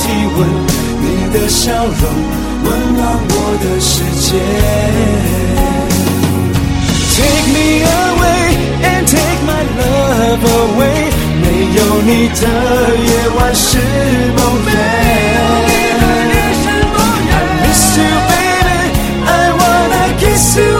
体温，你的笑容温暖我的世界。Take me away and take my love away， 没有你的夜晚是梦魇。I miss you baby， I wanna kiss you